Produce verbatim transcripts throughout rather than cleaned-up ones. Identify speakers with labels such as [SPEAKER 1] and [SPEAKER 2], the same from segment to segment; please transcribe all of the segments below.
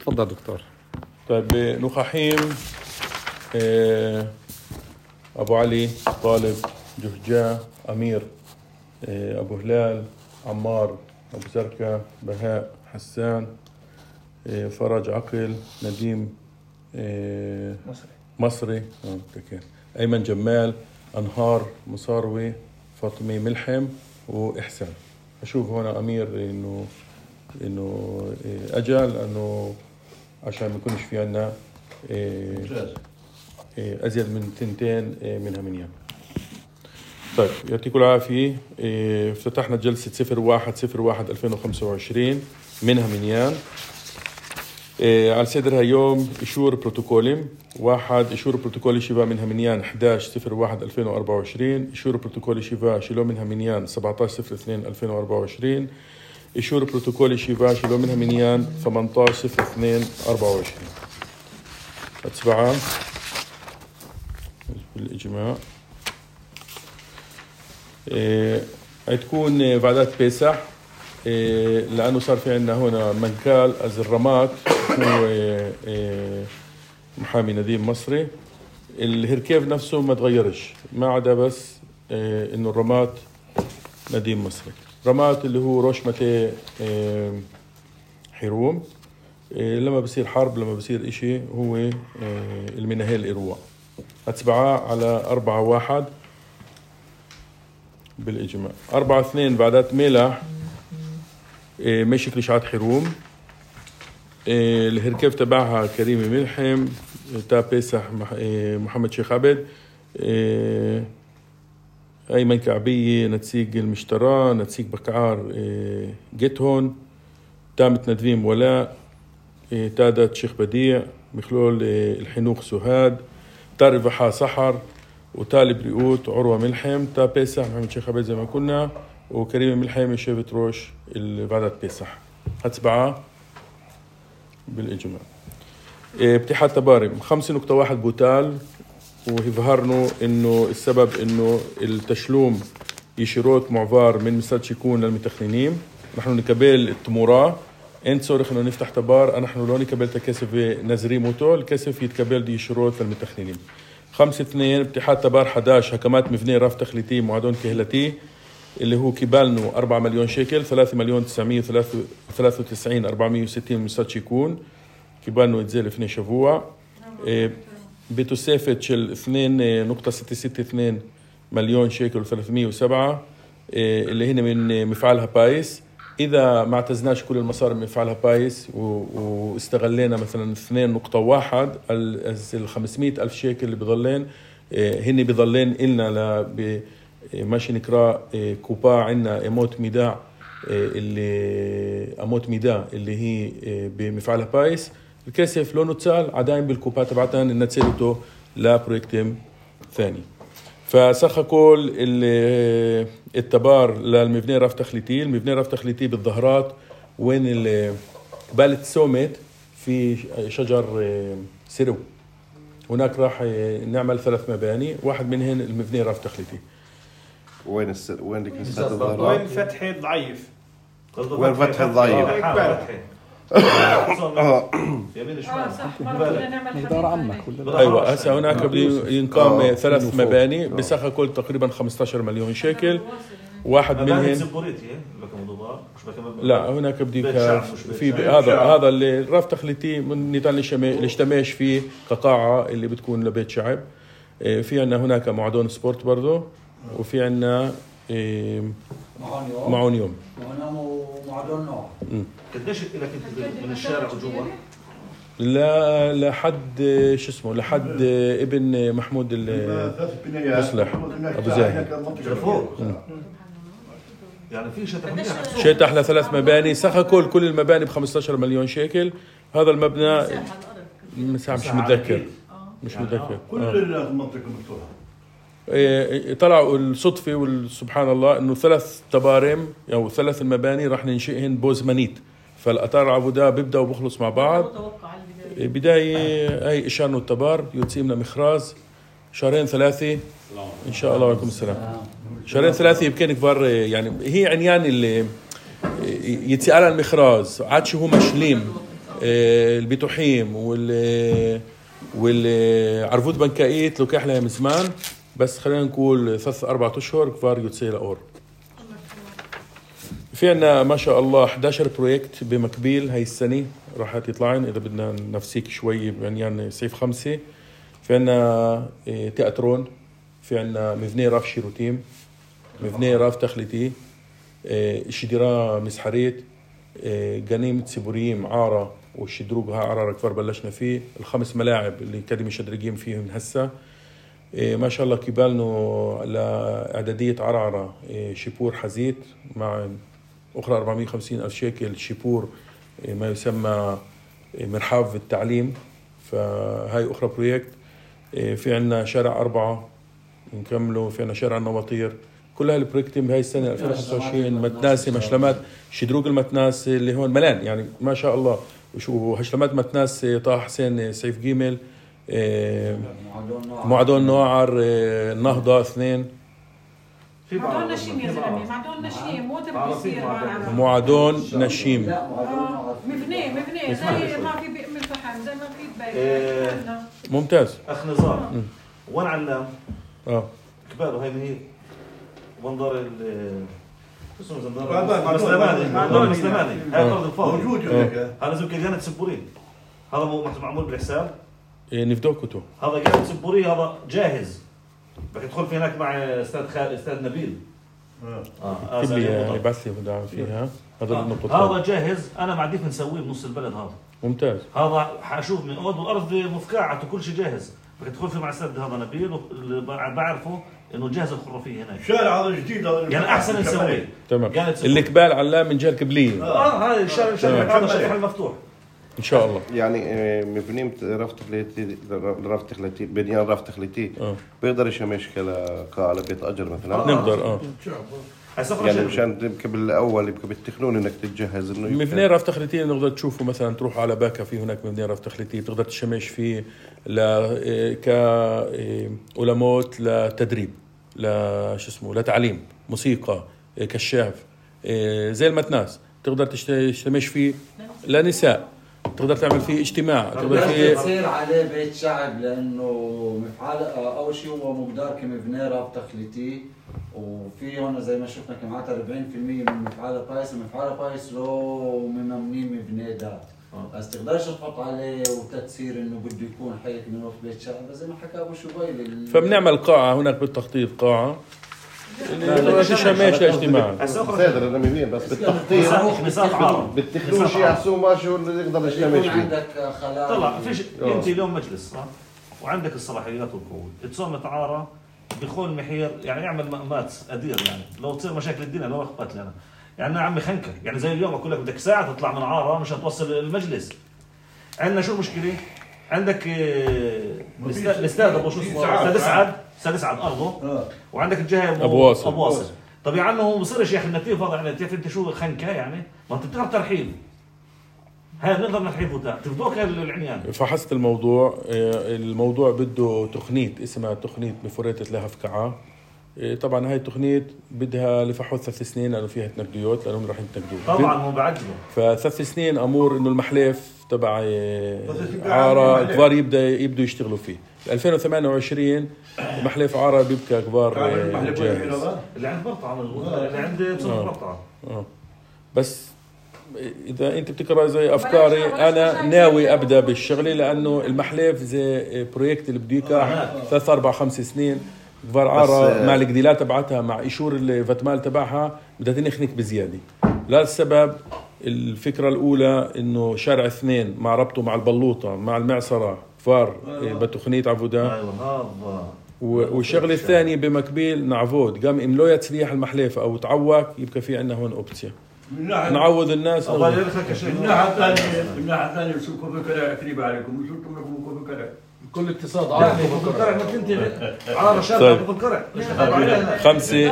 [SPEAKER 1] تفضل دكتور.
[SPEAKER 2] طيب نخاحيم أبو علي، طالب، جهجاه، أمير، أبو هلال، عمار، أبو زركة، بهاء، حسان، فرج، عقل، نديم، مصري مصري أيمن، جمال، أنهار، مصاروي، فاطمة، ملحم، وإحسان. أشوف هنا أمير إنه إنه أجل لأنه عشان ما يكونش في عنا أزيد من تنتين منها منيان. طيب يعطيكم العافية. افتتحنا جلسة صفر واحد صفر واحد ألفين وخمسة وعشرين منها منيان. على صدرها يوم إشور بروتوكولي واحد، إشور بروتوكولي شفاء منها منيان أحد عشر صفر واحد ألفين وأربعة وعشرين، إشور بروتوكولي شفاء شلو منها منيان سبعة عشر صفر اثنين ألفين وأربعة وعشرين، إشور بروتوكولي شفاء شلو منها منيان ثمانية عشر صفر اثنين أربعة وعشرين. أتبعها بالإجماع. إيه تكون بعدات بيسح، إيه لأنه صار في عندنا هنا منكال الرمات هو إيه محامي نديم مصري. الهركيف نفسه ما تغيرش ما عدا بس إيه إنه الرمات نديم مصري. رمات اللي هو روش متى إيه حروم، إيه لما بصير حرب لما بصير إشي هو إيه المناهيل إرواء. أتبعها على أربعة واحد بالإجماع. أربعة اثنين بعدات ميلح إيه مشي كليشات حروم. إيه الهركيف تبعها كريمي ملحم، تا بيسح إيه محمد شيخ عبد، إيه أيمن كعبية، نتسيق المشترى، نتسيق بكعار إيه جيتهون، تامت ندفيم ولاء، إيه تادت شيخ بديع، مخلول إيه الحنوخ سهاد، تاري بحا سحر، وتالي بريوت عروة ملحم، تا بيسح محمد شيخ عبد زي ما كنا، وكريم ملحم شيفت روش اللي بعدت بيسح. هتسبعة بالإجماع. إيه ابتحاد تبارم خمسة نقطة واحد بوتال، ويظهرنوا إنه السبب إنه التشلوم يشيروت معفار من مساد شيكون للمتخنينين. نحن نكبل التمورة انت صورخ إنه نفتح تبار، نحن لو نكبل تكسف نزري موتو الكسف يتكبل دي يشيروت للمتخنينين. خمسة اثنين ابتحاد تبار أحد عشر حكمات مبنية رف تخليتي معدون كهلتي اللي هو كيبالنو أربعة مليون شيكل، ثلاثة مليون تسعمية وثلاثة وتسعين أربعمية وستين مساد شيكون كيبالنو يتزيل اثنين شفوع. إيه بتوسافة شل اثنين نقطة ستة ستة اثنين مليون شيكل وثلاثمية وسبعة إيه اللي هنا من مفعلها بايس. إذا ما اعتزناش كل المصاري من مفعلها بايس واستغلينا مثلا اثنين نقطة واحد الخمسمية ألف شيكل اللي بيضلين إيه هني بيضلين إلنا ل ماشي نقرأ إيه كوبا عنا اموت ميداع إيه اللي اموت ميداع اللي هي إيه بمفعلها بايس. الكسف لونه تسال عداين بالكوبا تبعتان إن تسيلته لبرويكتم ثاني. فسخ كل التبار للمبنى رف تخليتي. المبنى رف تخليتي بالظهرات وين قبالة سومت في شجر سرو. هناك راح نعمل ثلاث مباني، واحد منهن المبنى رف تخليتي.
[SPEAKER 3] وين الس... وين كنيسة الظهرات؟
[SPEAKER 4] وين فتحي ضعيف؟
[SPEAKER 3] وين فتحي ضعيف؟
[SPEAKER 4] يمين
[SPEAKER 1] إدارة عامة.
[SPEAKER 2] أيوة هسه هناك ينقام ثلاث مباني بسخ كل تقريبا خمسة عشر مليون شيكل. واحد منهم لا هناك بدي في هذا هذا اللي رف تخليتي من نتال الاشتماش فيه كقاعة اللي بتكون لبيت شعب. في عنا هناك معدون سبورت برضو، وفي عنا معون يوم
[SPEAKER 5] معدون نوع.
[SPEAKER 4] قديش لك من الشارع وجوا؟
[SPEAKER 2] لا لحد شو اسمه لحد ابن محمود المصلح ابو زاهد
[SPEAKER 4] يعني في شتح
[SPEAKER 2] شتح لثلاث مباني سخ كل كل المباني ب خمسة عشر مليون شيكل. هذا المبنى مساحة مش متذكر مش متذكر
[SPEAKER 5] كل المنطقة مفتوحة.
[SPEAKER 2] طلعوا الصدفة والسبحان الله إنه ثلاث تبارم أو ثلاث المباني راح ننشئهن بوزمانيت، فالأطار عبودة بيبدأ وبخلص مع بعض. بداية هاي إشانو التبار يتسيمنا مخراز شهرين ثلاثة إن شاء الله. وعليكم السلام. شهرين ثلاثة يمكن كبار يعني هي عنيان اللي يتسأل المخراز عاد شو هو مشليم البيتوحيم وال والعرفوت بنكائيت لو كحلها من زمان، بس خلينا نقول ثلاث أربعة أشهر كفار يوتسيلا أور. في عنا ما شاء الله إحدى عشر بروجكت بمكبيل هاي السنة راح يطلعين إذا بدنا نفسيك شوي بعنيان سيف خمسة. في عنا تياترون، في عنا مبنى راف شيروتيم، مبنى راف تخليتي، شديرة مسحريت، جنيمة سيبوريم عارة والشدروق ها عرارة كفار بلشنا فيه. الخمس ملاعب اللي كده مشدرقين فيهم هسه ما شاء الله. كبالنا لإعدادية عرعرة شيبور حزيت مع أخرى أربعمائة وخمسين ألف شيكل شيبور ما يسمى مرحاض التعليم، فهاي أخرى بروجكت. في عنا شارع أربعة نكمله، في عنا شارع النواطير. كل هالبروجكت بهاي السنة ألفين وخمسة وعشرين متناسي مشلمات شدروق المتناس اللي هون ملان يعني ما شاء الله. وشو هشلمات متناس طه حسين سيف جيمل، معدون نوعر، النهضة اثنين،
[SPEAKER 1] معدون نشيم يا زلمه، معدون نشيم مو تبي يصير
[SPEAKER 2] معدون نشيم
[SPEAKER 1] مبني مبني زي ما في بأم الفحم زي ما في ببيت.
[SPEAKER 2] ممتاز.
[SPEAKER 4] اخ نزار وين علام
[SPEAKER 2] اه
[SPEAKER 4] كباله هاي هي منظر ال اسمه زندار مسلماني معدون مسلماني هاي الارض الفاضي
[SPEAKER 5] موجود هناك.
[SPEAKER 4] هذا زي كجانة سبورين، هذا معمول بالحساب.
[SPEAKER 2] نفدوكته
[SPEAKER 4] هذا جانة سبوري، هذا جاهز بدك تدخل في هناك مع استاذ خالد استاذ نبيل.
[SPEAKER 2] اه اكتب لي يبعث لي وداع فيها هذا
[SPEAKER 4] آه.
[SPEAKER 2] النقطة.
[SPEAKER 4] هذا جاهز، انا مع ديف نسويه بنص البلد. هذا
[SPEAKER 2] ممتاز.
[SPEAKER 4] هذا حاشوف من اول والارض مفكعه وكل شيء جاهز. بدك تدخل في مع استاذ هذا نبيل اللي بعرفه انه جاهز الخرافيه هناك.
[SPEAKER 5] شارع هذا جديد هذا
[SPEAKER 4] يعني احسن نسويه.
[SPEAKER 2] تمام. اللي قبال علام من جهه القبليه.
[SPEAKER 4] اه هذا الشارع الشارع هذا شارع المفتوح
[SPEAKER 2] ان شاء الله.
[SPEAKER 3] يعني مبنية رف تخليتي رف تخليتي بنيان رف تخليتي
[SPEAKER 2] اه
[SPEAKER 3] بيقدر يشمش كقاعة بيت أجر مثلا.
[SPEAKER 2] نقدر اه
[SPEAKER 3] يعني مشان يمكن بالاول يمكن بالتكنون انك تتجهز انه
[SPEAKER 2] مبنى رف تخليتي نقدر تشوفوا مثلا تروحوا على باكا في هناك مبنى رف تخليتي بتقدر تشمش فيه ل كأولموت لتدريب لا شو اسمه لتعليم موسيقى كشاف زي المتناس تقدر تشتمش فيه لنساء تقدر تعمل فيه اجتماع
[SPEAKER 6] تقدر فيه تصير عليه بيت شعب لانه مفعال اول شيء هو مقدار كمبنى رف تخليتي وفي هون زي ما شفنا كمعات أربعين بالمئة من مفعال بايس ومفعال بايس لو ممنين مبنى ده بس تقدرش تحط عليه وتتصير انه بده يكون حيك من وقت بيت شعب زي ما حكى ابو شويل.
[SPEAKER 2] فبنعمل قاعه هناك بالتخطيط قاعه اللي تشمش اجتماع
[SPEAKER 3] صدر انا مبين بس بالتخطيط
[SPEAKER 4] مساق عرض
[SPEAKER 3] بالتكنولوجيا يحسوا ما شو اللي يقدر يشتمش فيه.
[SPEAKER 6] عندك خلايا
[SPEAKER 4] طلع فيش انت اليوم مجلس صح وعندك الصلاحيات والقوه تصوم تعارة بخون محير يعني يعمل مقامات ادير يعني لو تصير مشاكل الدنيا لو اخبط لنا يعني يا عمي خنكه يعني زي اليوم اقول لك بدك ساعه تطلع من عاره مش هتوصل المجلس. عندنا شو المشكله؟ عندك الاستاذ ابو شو اسمه استاذ اسعد استاذ اسعد ارضه وعندك الجهه
[SPEAKER 2] ابو واصل
[SPEAKER 4] ابو واصل. طب يا عمي هو ما بصيرش يا اخي النتيجه فاضي يعني بتعرف انت شو خنكه يعني ما انت بتعرف ترحيل هاي بنقدر نرحيل تفدوك العنيان.
[SPEAKER 2] فحصت الموضوع الموضوع بده تقنيت اسمها تقنيت بفوريتة لهفكعة. طبعا هاي التقنية بدها لفحوث ثلاث سنين لانه فيها تنقديات لانهم راح يتنقدوا
[SPEAKER 4] طبعا مو بعجله
[SPEAKER 2] فثلاث سنين امور انه المحلف تبع عارة كبار يبدا يبدوا يشتغلوا فيه. ألفين وثمانية وعشرين محلف عارة بيبقى كبار جاهز
[SPEAKER 4] اللي عند برطعة اللي عند بصير برطعة
[SPEAKER 2] اه بس اذا انت بتقرا زي افكاري انا ناوي ابدا بالشغله لانه المحلف زي بروجكت اللي بده يكح ثلاث اربع خمس سنين كبار عارة مع الجديلات تبعتها مع ايشور الفتمال تبعها بدها تنخنك بزياده. لا السبب الفكره الاولى انه شارع اثنين مع ربطه مع البلوطه مع المعصره كفار بتخنيه عبودا
[SPEAKER 4] ايوه
[SPEAKER 2] والشغله الثانيه بمكبيل نعفود قام املويا تسليح المحلف او تعوق يبقى في عندنا هون اوبسيا نعوض الناس.
[SPEAKER 4] الله يرزقك يا شيخ.
[SPEAKER 5] من الناحيه الثانيه من الناحيه الثانيه يسوقوا بكره قريب عليكم وشفتوا لكم بكره
[SPEAKER 1] كل اقتصاد عربي
[SPEAKER 4] بكره ما تنتهي على رشاد بكره
[SPEAKER 2] خمسه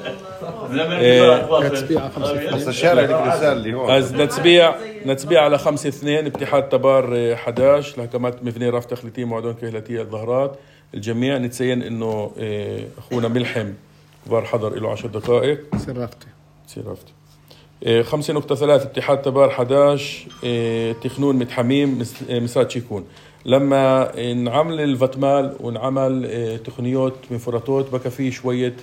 [SPEAKER 1] تبيع خمسة
[SPEAKER 3] بس الشارع الرسالة اللي هون
[SPEAKER 2] از نتبيع نتبيع على خمسة اثنين اتحاد تبار أحد عشر لحكمات مبني رف تخليتي معدون كهلتي الظهرات الجميع. نتسين انه اخونا ملحم كبار حضر له عشر دقائق
[SPEAKER 1] سرفتي
[SPEAKER 2] سرفتي خمسة نقطة ثلاثة اتحاد تبار أحد عشر، تخنون متحميم مسرات شيكون. لما نعمل الفتمال ونعمل تقنيات مفرطات بقى فيه شوية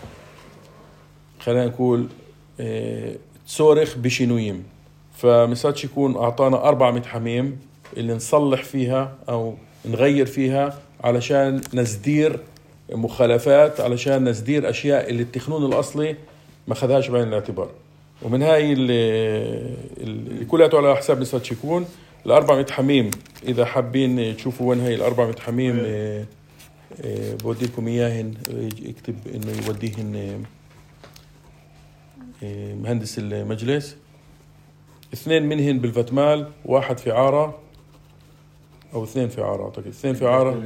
[SPEAKER 2] خلينا نقول تصورخ بشينويم، فمسرات شيكون أعطانا أربع متحميم اللي نصلح فيها أو نغير فيها علشان نزدير مخالفات، علشان نزدير أشياء اللي التخنون الأصلي ما خذهاش بعين الاعتبار. ومن هاي اللي كلها على حساب مسرات شيكون. الأربع متحميم إذا حابين تشوفوا وين هاي الأربع متحميم بوديكم إياهن، يكتب إنه يوديهن مهندس المجلس. اثنين منهن بالفتمال، واحد في عارة أو اثنين في عارة أعتقد، اثنين في عارة.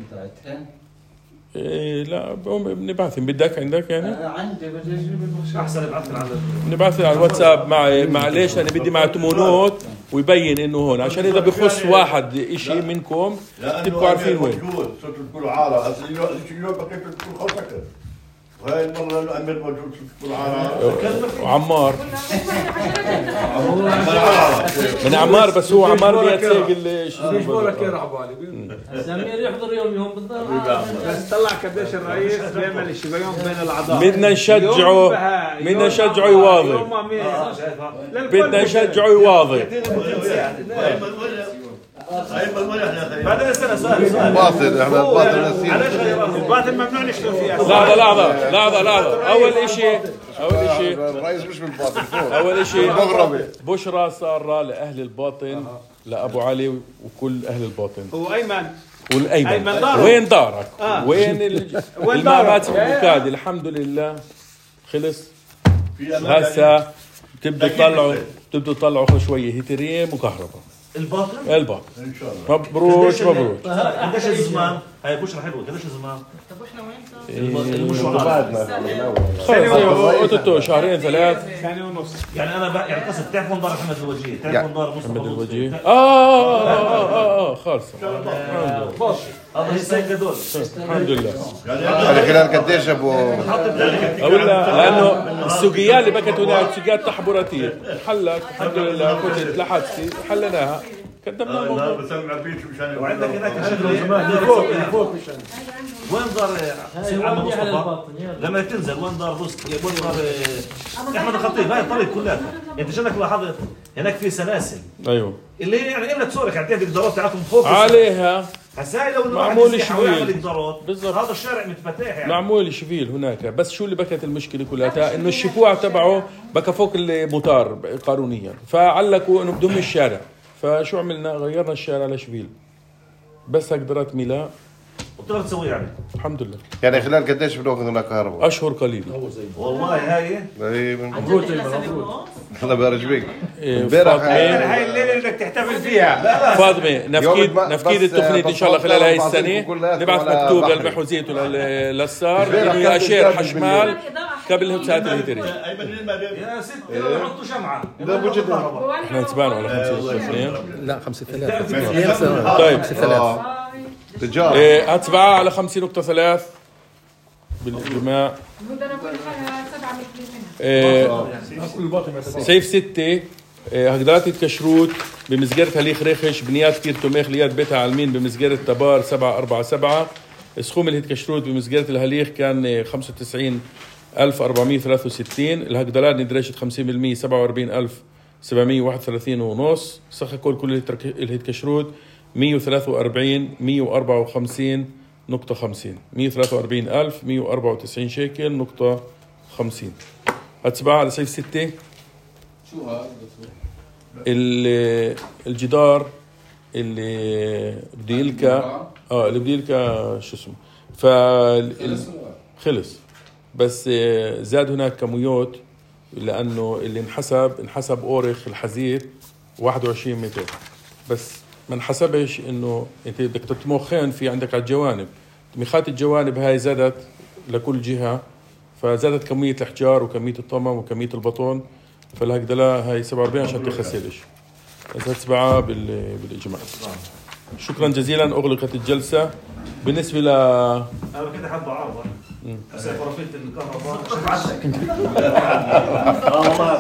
[SPEAKER 2] إيه لا بنبعثهم، بدك عندك يعني؟
[SPEAKER 6] عندي بدي اجيب
[SPEAKER 4] احسن ابعث على
[SPEAKER 2] نبعث على الواتساب مع معليش انا بدي مع تمونوت ويبين انه هون، عشان اذا بخص واحد اشي منكم تبقوا عارفين وين.
[SPEAKER 7] صرتوا تقولوا عارة، اليوم بقيتوا تقولوا خلصك. وهاي المرة الأمير موجود تقولوا عارة.
[SPEAKER 2] وعمار من عمار، بس هو عمار بيتساق الشيء.
[SPEAKER 8] ايش بقولك يا رعبالي؟
[SPEAKER 9] الزمير يحضر يوم يوم بالضبط.
[SPEAKER 8] بس طلع قديش الرئيس بيعمل الشبيون بين الاعضاء.
[SPEAKER 2] بدنا نشجعه، بدنا نشجعه يواظب، بدنا نشجعه يواظب.
[SPEAKER 4] بعدين سنة سؤال سؤال
[SPEAKER 3] باطل، احنا باطل نسينا.
[SPEAKER 8] الباطل ممنوع نشتغل فيها.
[SPEAKER 2] لحظة لحظة لحظة لحظة أول إشي أول إشي
[SPEAKER 3] الرئيس مش بالباطل فوق.
[SPEAKER 2] أول إشي
[SPEAKER 3] مغربي.
[SPEAKER 2] بشرى سارة لأهل الباطن، لأبو علي وكل أهل الباطن.
[SPEAKER 8] وأيمن
[SPEAKER 2] والأيمن
[SPEAKER 8] أيمن دارك.
[SPEAKER 2] وين دارك؟
[SPEAKER 8] آه.
[SPEAKER 2] وين ال... المعبات البوكادي؟ الحمد لله خلص. هسا تبدو تطلعوا تبدو تطلعوا شوية هيتريم وكهرباء.
[SPEAKER 4] الباطن؟
[SPEAKER 2] الباطن ان شاء الله. مبروك مبروك.
[SPEAKER 4] قديش الزمان؟ هاي بشرة حلوة، قديش الزمان؟
[SPEAKER 1] طب احنا وين؟
[SPEAKER 2] المشروع اوتوتو شهرين ثلاث.
[SPEAKER 8] ثانية ونص.
[SPEAKER 4] يعني انا بقى يعني قصد تعرف منظر محمد الوجيه، تعرف منظر مصطفى
[SPEAKER 2] محمد الوجيه. اه اه اه اه خالص.
[SPEAKER 4] هذا السيد هذول.
[SPEAKER 2] الحمد لله.
[SPEAKER 3] يعني خلال قديش ابو
[SPEAKER 2] اقول لانه السوقيات اللي بكت هناك سوقيات تحبراتيه حلت الحمد لله، كنت لحقتي حلناها قدمنا الموضوع.
[SPEAKER 7] بسمع بيش مشان
[SPEAKER 4] وعندك هناك شغله فوق فوق وين دار عم مصطفى لما تنزل؟ وين دار بوست؟ وين دار احمد الخطيب؟ هاي الطريق كلها انت شنك لاحظت هناك في سلاسل
[SPEAKER 2] ايوه
[SPEAKER 4] اللي هي يعني قلنا تصورك يعني الادارات تاعتهم فوق
[SPEAKER 2] عليها
[SPEAKER 4] هسا لو
[SPEAKER 2] معمول شفيل
[SPEAKER 4] بالضبط. هذا الشارع متفتح يعني
[SPEAKER 2] معمول شفيل هناك، بس شو اللي بكت المشكله كلها؟ انه الشفوع تبعه بكى فوق المطار قانونيا، فعلقوا انه بدهم الشارع، فشو عملنا؟ غيرنا الشارع لشفيل بس قدرات ميلا
[SPEAKER 4] وتقدر تسوي يعني
[SPEAKER 2] الحمد لله.
[SPEAKER 3] يعني خلال قديش بناخذ هناك كهرباء؟
[SPEAKER 2] اشهر قليله
[SPEAKER 4] والله. هاي
[SPEAKER 3] مبروك الله يبارك فيك.
[SPEAKER 2] امبارح
[SPEAKER 8] هاي الليلة اللي بدك تحتفل فيها.
[SPEAKER 2] فاطمه نفكيد نفكيد التقنيه ان شاء الله خلال هاي السنه نبعث مكتوب للمحوزيه وللسار انه ياشير حشمال قبل ساعات الهيتري.
[SPEAKER 4] يا ستي لو يحطوا شمعه
[SPEAKER 2] احنا نتبانوا على خمسة اثنين
[SPEAKER 9] لا خمسة ثلاثة.
[SPEAKER 2] طيب
[SPEAKER 9] خمسة ثلاثة.
[SPEAKER 3] تجار
[SPEAKER 2] ايه هتبعها على خمسة نقطة ثلاث بالإجماع.
[SPEAKER 1] بدنا نقول سبعة متر منها.
[SPEAKER 2] سيف ستة هقدرات الكشروت بمسجرة هليخ ريخش بنيات كير توميخ ليات بيتها عالمين بمسجرة تبار سبعة أربعة سبعة. سخوم الهيت كشروت بمسجرة الهليخ كان خمسة وتسعين ألف أربعمية ثلاثة وستين. الهقدرات ندرجة خمسين بالمية سبعة وأربعين ألف سبعمية واحد وثلاثين ونص. سخ كل كل الهيت كشروت مية وثلاثة وأربعين مية وأربعة وخمسين نقطة خمسين. مية وثلاثة وأربعين ألف مية وأربعة وتسعين شيكل نقطة خمسين. هتسبعها على سيف ستة.
[SPEAKER 8] شو هذا؟
[SPEAKER 2] الجدار اللي بدي يلقى اه اللي بدي يلقى شو اسمه ف خلص، بس زاد هناك كميات لانه اللي انحسب انحسب اورخ الحزير واحد وعشرين متر، بس ما انحسبش انه انت بدك تطمخين في عندك على الجوانب. طميخات الجوانب هاي زادت لكل جهه، فزادت كميه الاحجار وكميه الطمم وكميه البطون، فالهكذا هاي سبعة وأربعين عشان تخسرش. إذا سبعة بالإجماع. شكرا جزيلا. أغلقت الجلسة. بالنسبة ل
[SPEAKER 4] أنا كده حد عارضة. هسه فرفيت الكهرباء.